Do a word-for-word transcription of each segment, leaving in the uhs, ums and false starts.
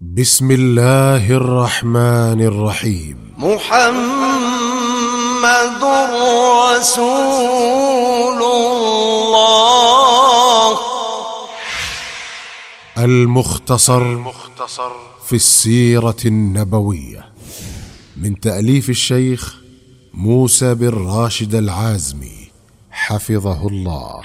بسم الله الرحمن الرحيم. محمد رسول الله. المختصر في السيرة النبوية من تأليف الشيخ موسى بن راشد العازمي حفظه الله.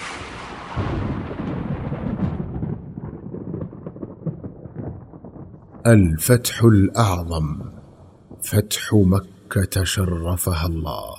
الفتح الأعظم، فتح مكة شرفها الله.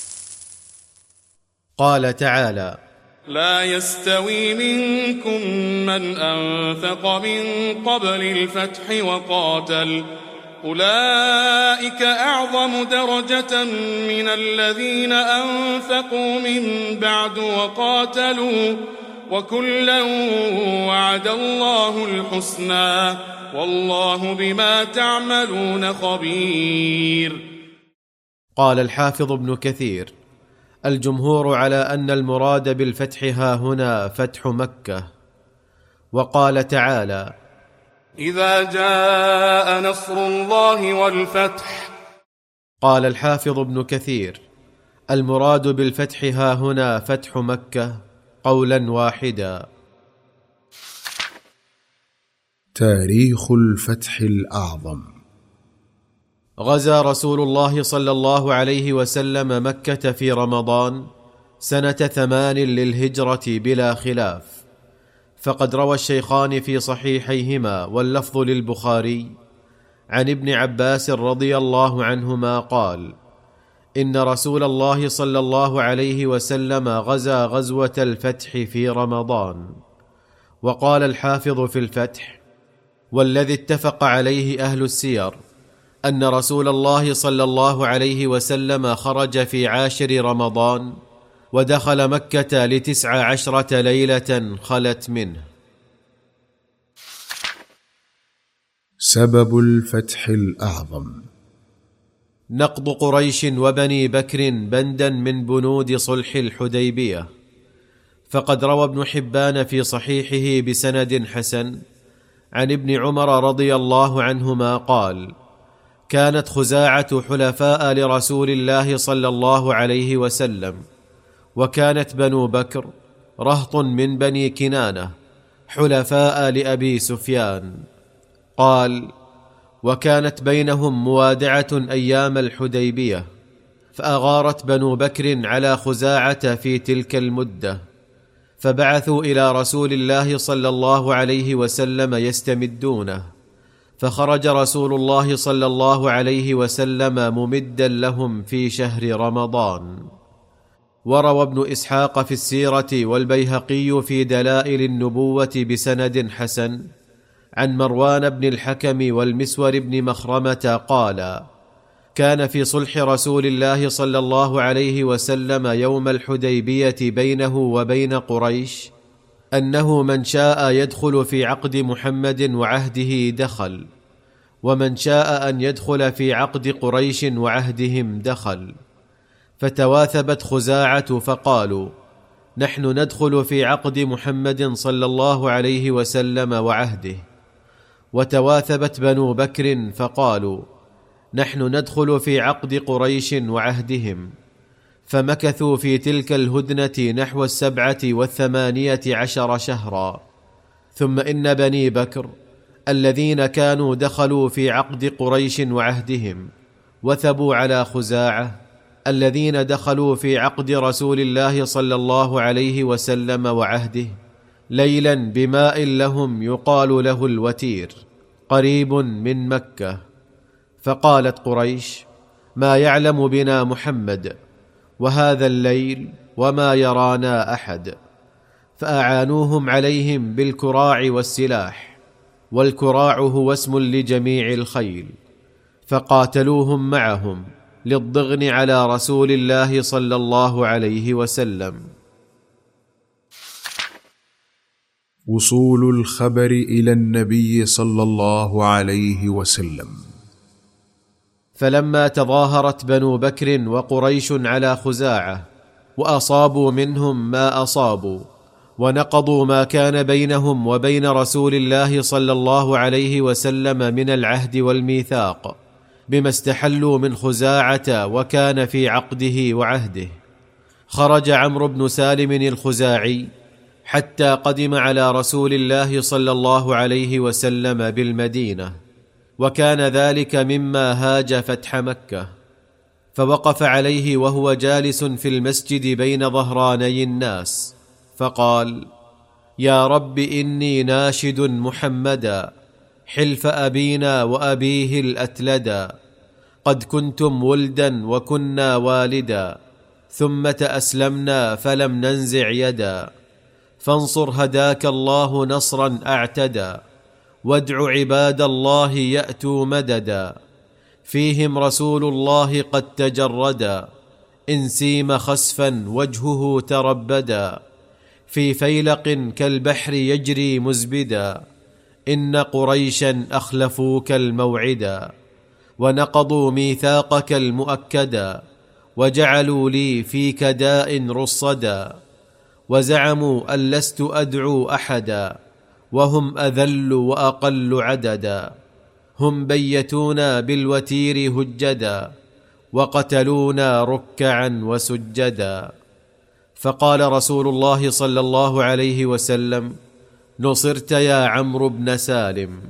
قال تعالى: لا يستوي منكم من أنفق من قبل الفتح وقاتل، أولئك أعظم درجة من الذين أنفقوا من بعد وقاتلوا، وكلا وعد الله الحسنى، والله بما تعملون خبير. قال الحافظ ابن كثير: الجمهور على أن المراد بالفتح ها هنا فتح مكة. وقال تعالى: إذا جاء نصر الله والفتح. قال الحافظ ابن كثير: المراد بالفتح ها هنا فتح مكة قولا واحدا. تاريخ الفتح الأعظم. غزا رسول الله صلى الله عليه وسلم مكة في رمضان سنة ثمان للهجرة بلا خلاف، فقد روى الشيخان في صحيحيهما واللفظ للبخاري عن ابن عباس رضي الله عنهما قال: إن رسول الله صلى الله عليه وسلم غزا غزوة الفتح في رمضان. وقال الحافظ في الفتح: والذي اتفق عليه أهل السير أن رسول الله صلى الله عليه وسلم خرج في عاشر رمضان ودخل مكة لتسع عشرة ليلة خلت منه. سبب الفتح الأعظم. نقض قريش وبني بكر بندا من بنود صلح الحديبية. فقد روى ابن حبان في صحيحه بسند حسن عن ابن عمر رضي الله عنهما قال: كانت خزاعة حلفاء لرسول الله صلى الله عليه وسلم، وكانت بنو بكر رهط من بني كنانة حلفاء لأبي سفيان. قال: وكانت بينهم موادعة أيام الحديبية، فأغارت بنو بكر على خزاعة في تلك المدة، فبعثوا إلى رسول الله صلى الله عليه وسلم يستمدونه، فخرج رسول الله صلى الله عليه وسلم ممدا لهم في شهر رمضان. وروى ابن إسحاق في السيرة والبيهقي في دلائل النبوة بسند حسن عن مروان بن الحكم والمسور بن مخرمة قال: كان في صلح رسول الله صلى الله عليه وسلم يوم الحديبية بينه وبين قريش أنه من شاء يدخل في عقد محمد وعهده دخل، ومن شاء أن يدخل في عقد قريش وعهدهم دخل. فتواثبت خزاعة فقالوا: نحن ندخل في عقد محمد صلى الله عليه وسلم وعهده. وتواثبت بنو بكر فقالوا: نحن ندخل في عقد قريش وعهدهم. فمكثوا في تلك الهدنة نحو السبعة والثمانية عشر شهرا. ثم إن بني بكر الذين كانوا دخلوا في عقد قريش وعهدهم وثبوا على خزاعة الذين دخلوا في عقد رسول الله صلى الله عليه وسلم وعهده ليلا بماء لهم يقال له الوتير قريب من مكة. فقالت قريش: ما يعلم بنا محمد، وهذا الليل وما يرانا أحد. فأعانوهم عليهم بالكراع والسلاح، والكراع هو اسم لجميع الخيل، فقاتلوهم معهم للضغن على رسول الله صلى الله عليه وسلم. وصول الخبر إلى النبي صلى الله عليه وسلم. فلما تظاهرت بنو بكر وقريش على خزاعة وأصابوا منهم ما أصابوا ونقضوا ما كان بينهم وبين رسول الله صلى الله عليه وسلم من العهد والميثاق بما استحلوا من خزاعة وكان في عقده وعهده. خرج عمرو بن سالم الخزاعي حتى قدم على رسول الله صلى الله عليه وسلم بالمدينة، وكان ذلك مما هاج فتح مكة، فوقف عليه وهو جالس في المسجد بين ظهراني الناس فقال: يا رب إني ناشد محمدا حلف أبينا وأبيه الأتلدا، قد كنتم ولدا وكنا والدا، ثم تأسلمنا فلم ننزع يدا، فانصر هداك الله نصرا أعتدى، وادع عباد الله يأتوا مددا، فيهم رسول الله قد تجردا، إن سيم خسفا وجهه تربدا، في فيلق كالبحر يجري مزبدا، إن قريشا أخلفوك الموعدا، ونقضوا ميثاقك المؤكدا، وجعلوا لي فيك داء رصدا، وزعموا أن لست أدعو أحدا، وهم أذل وأقل عددا، هم بيتونا بالوتير هجدا، وقتلونا ركعا وسجدا. فقال رسول الله صلى الله عليه وسلم: نصرت يا عمرو بن سالم.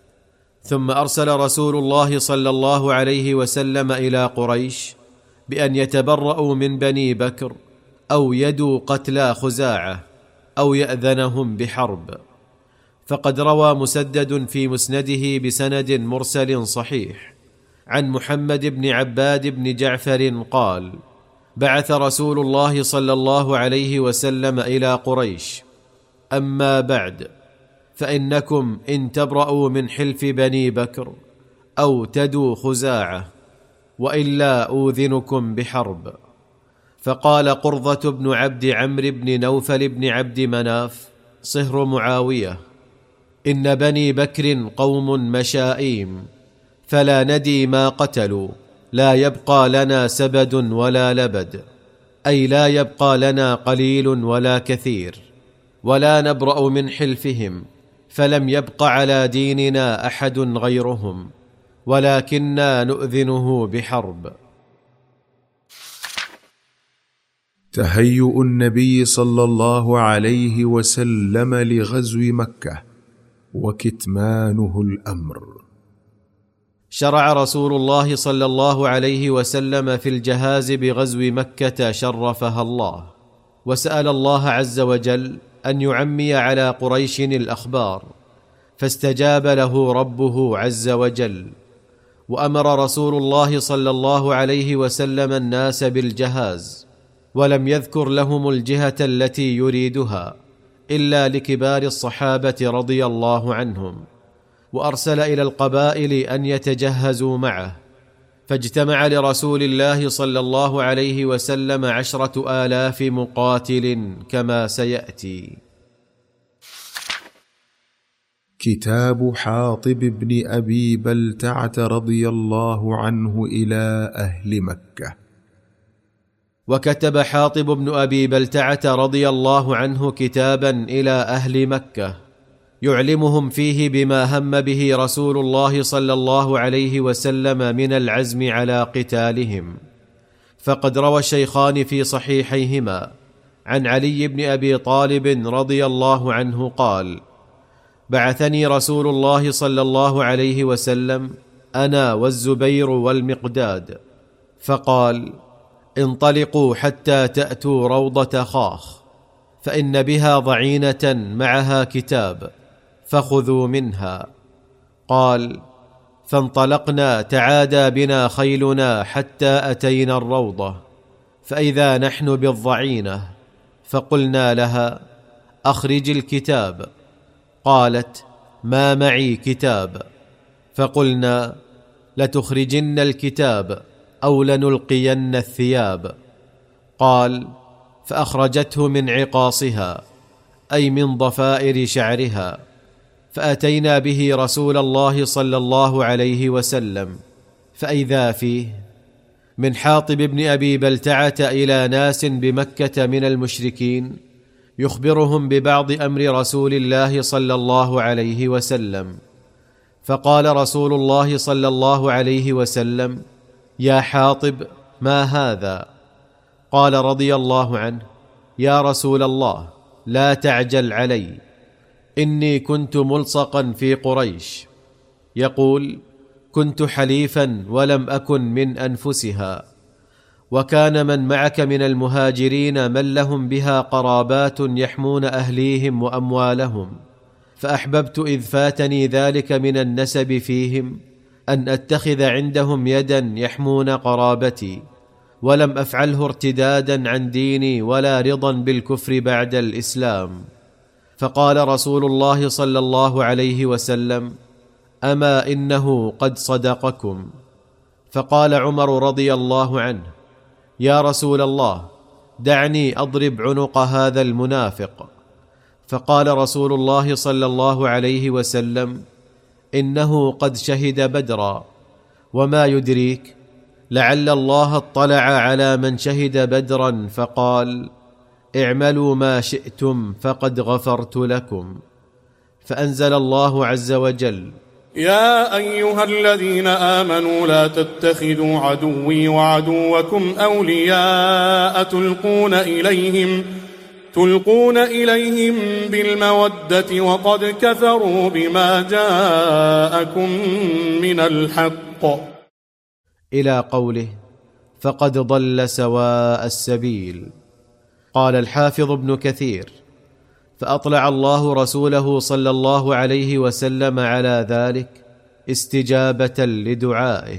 ثم أرسل رسول الله صلى الله عليه وسلم إلى قريش بأن يتبرؤوا من بني بكر أو يدوا قتلى خزاعة أو يأذنهم بحرب. فقد روى مسدد في مسنده بسند مرسل صحيح عن محمد بن عباد بن جعفر قال: بعث رسول الله صلى الله عليه وسلم إلى قريش: أما بعد، فإنكم إن تبرؤوا من حلف بني بكر أو تدوا خزاعة، وإلا أوذنكم بحرب. فقال قرظة بن عبد عمرو بن نوفل بن عبد مناف صهر معاوية: إن بني بكر قوم مشائيم، فلا ندي ما قتلوا، لا يبقى لنا سبد ولا لبد، أي لا يبقى لنا قليل ولا كثير، ولا نبرأ من حلفهم، فلم يبق على ديننا أحد غيرهم، ولكننا نؤذنه بحرب. تهيؤ النبي صلى الله عليه وسلم لغزو مكة وكتمانه الأمر. شرع رسول الله صلى الله عليه وسلم في الجهاز بغزو مكة شرفها الله، وسأل الله عز وجل أن يعمي على قريش الأخبار، فاستجاب له ربه عز وجل، وأمر رسول الله صلى الله عليه وسلم الناس بالجهاز، ولم يذكر لهم الجهة التي يريدها إلا لكبار الصحابة رضي الله عنهم، وأرسل إلى القبائل أن يتجهزوا معه، فاجتمع لرسول الله صلى الله عليه وسلم عشرة آلاف مقاتل كما سيأتي. كتاب حاطب بن أبي بلتعة رضي الله عنه إلى أهل مكة. وكتب حاطب بن أبي بلتعة رضي الله عنه كتابا إلى أهل مكة يعلمهم فيه بما هم به رسول الله صلى الله عليه وسلم من العزم على قتالهم. فقد روى الشيخان في صحيحيهما عن علي بن أبي طالب رضي الله عنه قال: بعثني رسول الله صلى الله عليه وسلم أنا والزبير والمقداد، فقال: انطلقوا حتى تأتوا روضة خاخ، فإن بها ضعينة معها كتاب، فخذوا منها. قال: فانطلقنا، تعادى بنا خيلنا حتى أتينا الروضة، فإذا نحن بالضعينة، فقلنا لها: أخرج الكتاب. قالت: ما معي كتاب. فقلنا: لتخرجن الكتاب أو لنلقين الثياب. قال: فأخرجته من عقاصها، أي من ضفائر شعرها، فأتينا به رسول الله صلى الله عليه وسلم، فإذا فيه من حاطب بن أبي بلتعة إلى ناس بمكة من المشركين يخبرهم ببعض امر رسول الله صلى الله عليه وسلم. فقال رسول الله صلى الله عليه وسلم: يا حاطب، ما هذا؟ قال رضي الله عنه: يا رسول الله، لا تعجل علي، إني كنت ملصقا في قريش. يقول: كنت حليفا ولم أكن من أنفسها، وكان من معك من المهاجرين من لهم بها قرابات يحمون أهليهم وأموالهم، فأحببت إذ فاتني ذلك من النسب فيهم أن أتخذ عندهم يدا يحمون قرابتي، ولم أفعله ارتدادا عن ديني ولا رضا بالكفر بعد الإسلام. فقال رسول الله صلى الله عليه وسلم: أما إنه قد صدقكم. فقال عمر رضي الله عنه: يا رسول الله، دعني أضرب عنق هذا المنافق. فقال رسول الله صلى الله عليه وسلم: إنه قد شهد بدرا، وما يدريك، لعل الله اطلع على من شهد بدرا فقال: اعملوا ما شئتم فقد غفرت لكم. فأنزل الله عز وجل: يا أيها الذين آمنوا لا تتخذوا عدوي وعدوكم أولياء تلقون إليهم تلقون إليهم بالمودة وقد كفروا بما جاءكم من الحق، إلى قوله: فقد ضل سواء السبيل. قال الحافظ ابن كثير: فأطلع الله رسوله صلى الله عليه وسلم على ذلك استجابة لدعائه.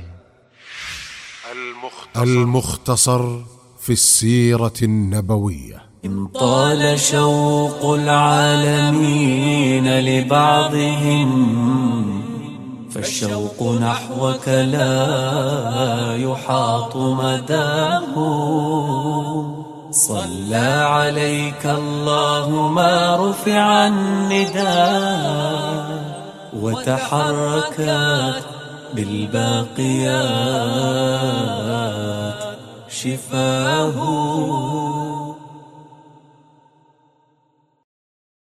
المختصر في السيرة النبوية. إن طال شوق العالمين لبعضهم، فالشوق نحوك لا يحاط مداه. صلى عليك الله ما رفع النداء، وتحركت بالباقيات شفاه.